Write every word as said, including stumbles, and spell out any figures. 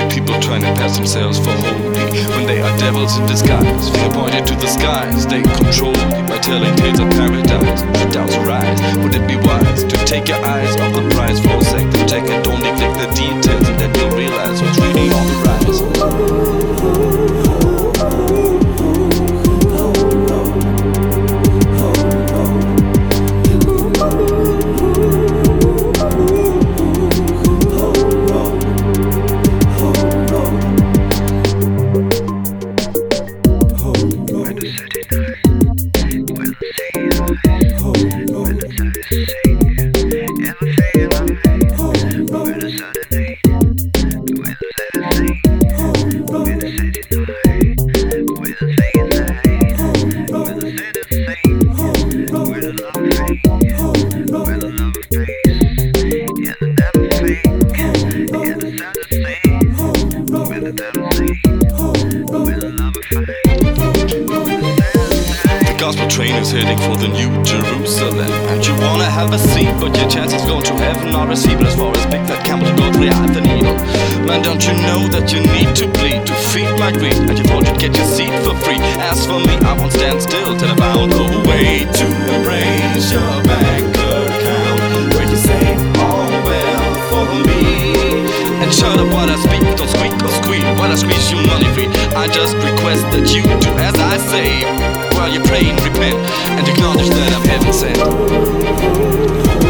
be people trying to pass themselves for holy when they are devils in disguise. Finger pointed to the skies, they control me by telling tales of paradise. Should doubts arise, would it be wise to take your eyes off the prize? Forsake the tech and don't neglect the details, and then you'll realize what's really on the rise. Gospel train is heading for the New Jerusalem, and you wanna have a seat, but your chances going to heaven are received. As far as big fat camel to go through the needle. Man, don't you know that you need to bleed to feed my greed? And you thought you'd get your seat for free. As for me, I won't stand still till I found a way to embrace your bank account, where you say, all well for me. And shut up while I speak, don't squeak or squeal while I squeeze you money free. I just request that you do as I say, while you pray and repent and acknowledge that I'm heaven sent.